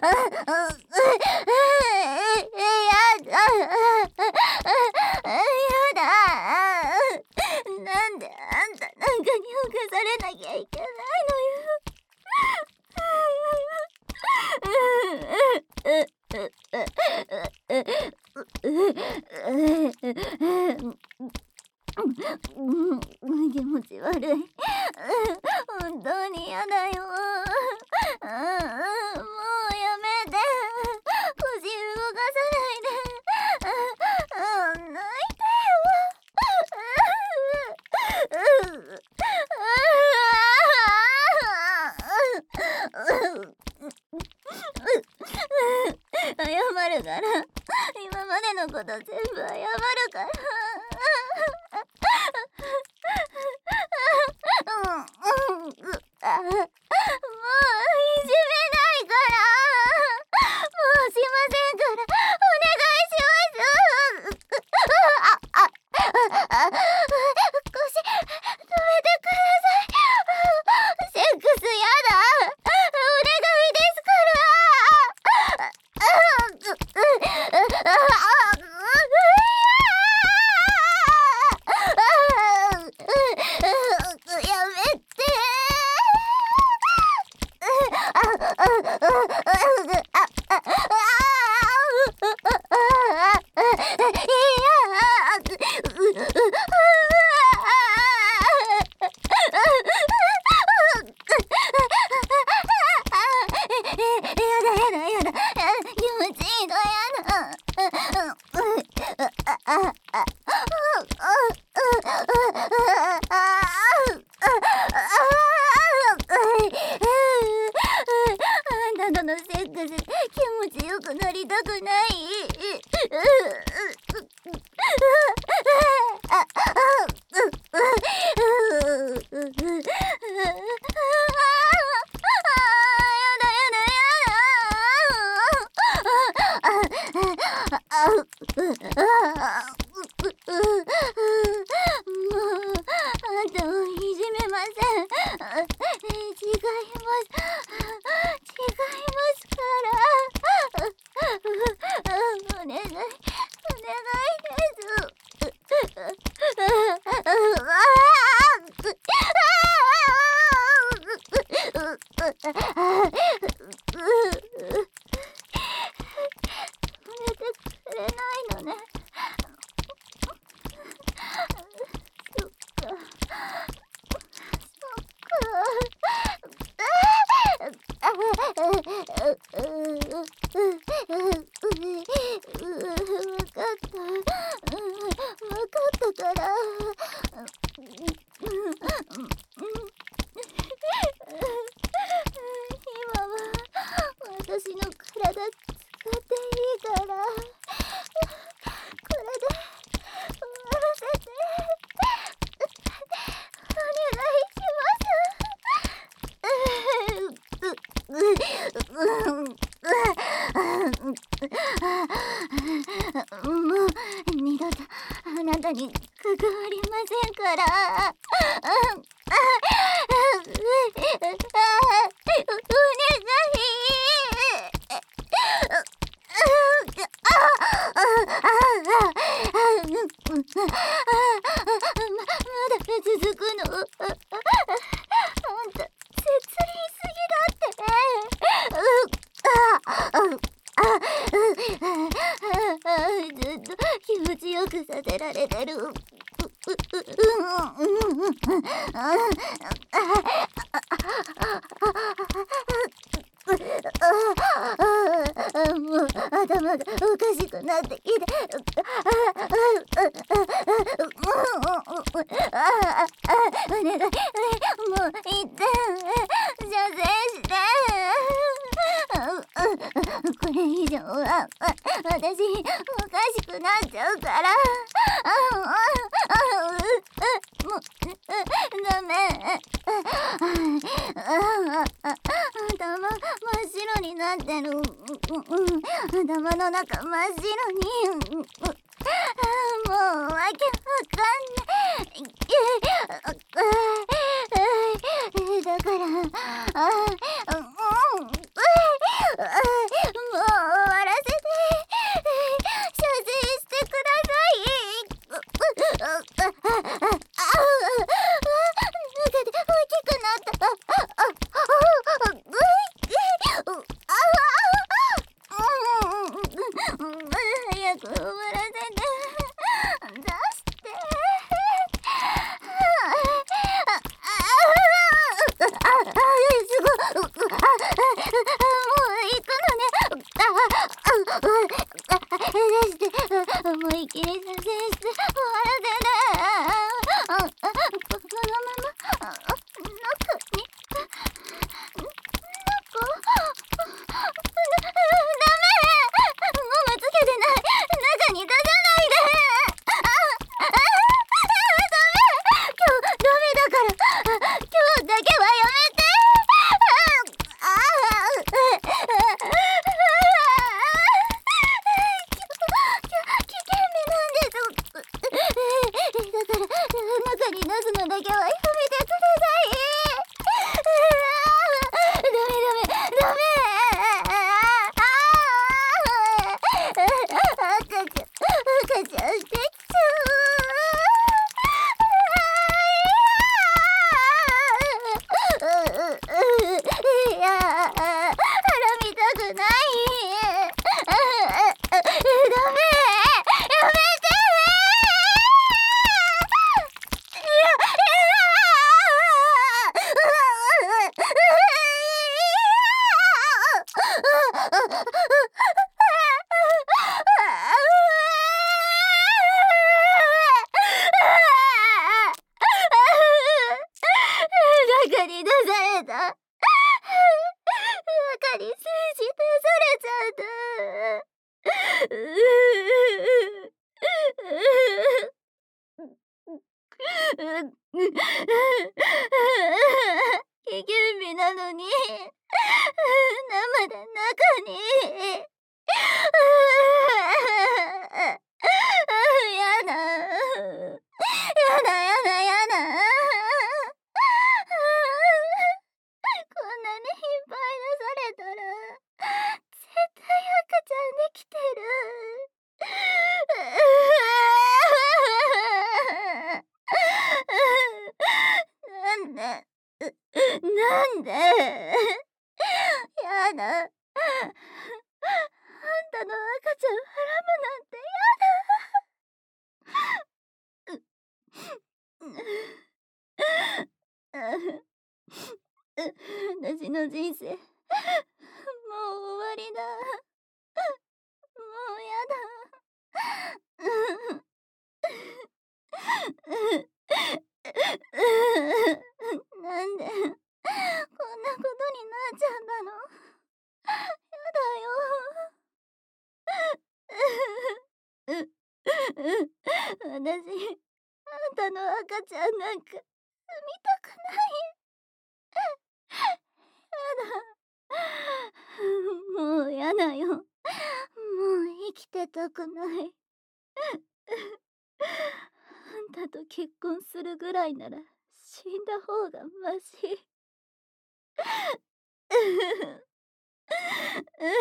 なんであんたなんかに侵されなきゃいけないのよ。気持ち悪い。本当に嫌だよ。もうやめて。腰動かさないで。泣いてよ。謝るから。今までのこと全部謝るから。もういじめないから。もうしませんから。お願いします。腰止めてください。セックスやだ。お願いですから。やめて。やだ。気持ちいいのやだ。あんたとのセックス気持ちよくなりたくない。もうあんたをいじめません。違いますから。お願いくれないのね。わかったから。今は私の体使っていいから。これで終わらせて。お願いします。もう二度とあなたに関わりませんから。お願い。まだ続くの。あんた切りすぎだって。ずっと気持ちよくさせられてる。もう頭がおかしくなってきて。お願い、もう一点射精して。これ以上は私おかしくなっちゃうから。もうダメ。頭真っ白になってる。頭の中真っ白に。もうわけわかんない。だからすごい、もう行くのね。してもう一気に撮影して終わらせて、このまま中にダメ、ゴムつけてない、中に出さないで。今日ダメだから、今日だけはやめて。危険目なんです。だから中に出すのだけはやめてください。ダメ。赤ちゃんできちゃう。いや、腹見たくない。ダメ、やめて。中に出された。中に数字出されちゃった。危険日なのに生で中に。やだ。こんなにいっぱい出されたら絶対赤ちゃんできてる。なんでやだ。あんたの赤ちゃんはらむなんてやだ。私の人生もう終わりだ。もうやだ。なんでこんなことになっちゃったの。やだよ。私、あんたの赤ちゃんなんか産みたくない。もうやだよ。もう生きてたくない。あんたと結婚するぐらいなら死んだ方がマシ。